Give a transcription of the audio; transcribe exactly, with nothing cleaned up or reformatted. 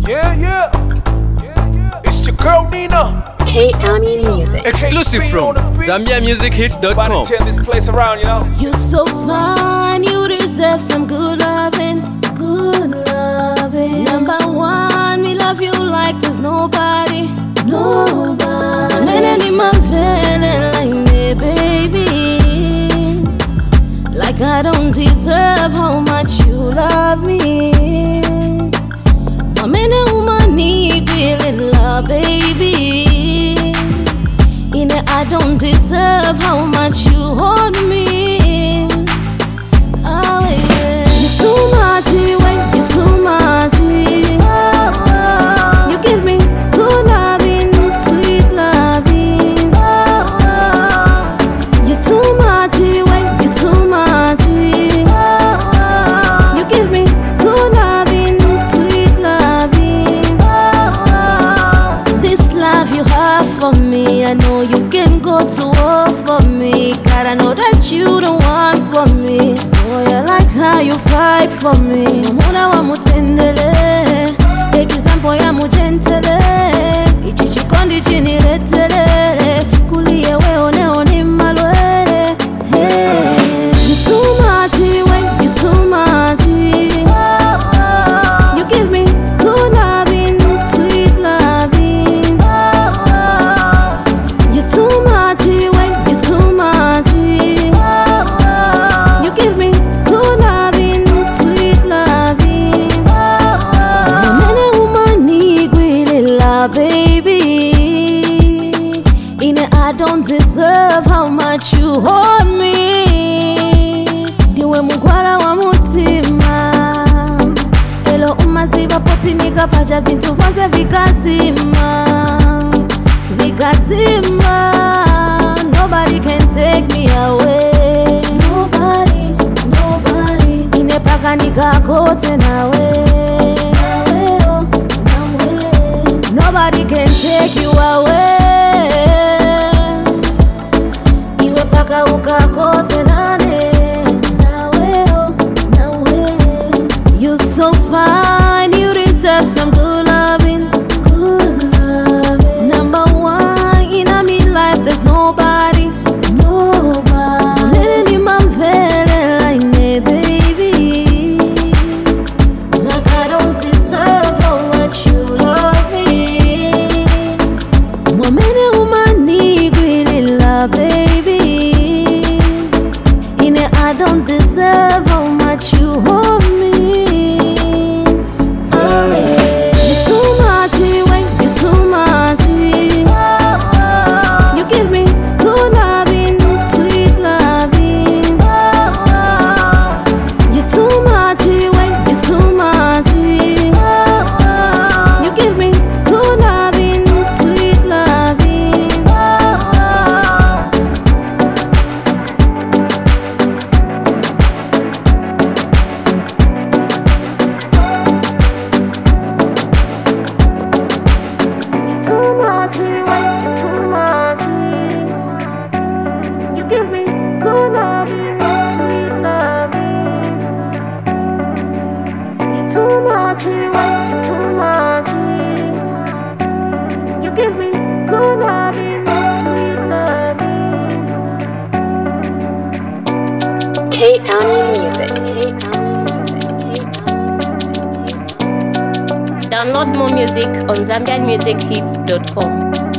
Yeah, yeah. Yeah, yeah. It's your girl Nina. K-Ami Music. Exclusive from Zambia Music Hits dot com. About to turn this place around, you know. You're so fine, you deserve some good loving, good loving. Number one, we love you like there's nobody, nobody. Man, in my feeling like me, baby. Like I don't deserve how much you love me. I'm in a woman need feeling love, baby. In it, I don't deserve how much you hold me. Oh yeah, you're too much, when you're too much. You give me good loving, sweet loving. You're too much, when you're too much. You give me good loving, sweet loving. This love you have for me, I know you can go to war for me. God, I know that you don't want for me. Boy, I like how you fight for me. Muna wa mutendele, example ya mujentele. Ichi chikondi chiniretele, kulie we one one malwele. Hey, you too much, when you too much. You give me good loving, sweet loving. You're too much, when you're too much. You give me good loving, sweet loving. I'm a woman need really love, baby. In it, I don't deserve how much you hold me. Diwe mugwala wa mutima. Elo umaziba poti nikapaja vintu vanze vikazima. Vikazima. Nobody can take me away. Nobody, nobody. Inepaka nikakote nawe. Nobody can take you away. Iwe paka ukakote nane. You're so fine, you deserve some good loving, good loving. Number one in a me life, there's nobody, nobody. Letting in my feeling like me, baby. Like I don't deserve how much you love me. Woman and woman need really love, baby. In it, I don't deserve how much you hold me. You're too much, when you're too much. You give me good loving, sweet loving. You're too much, when you're too much. You give me good loving, sweet loving. Too much, when you're too much. You give me good loving, sweet loving. You're too much, when you're too much. You give me good loving, sweet loving. K-Ami Music. K-Ami Music. Download more music on Zambian Music Hits dot com.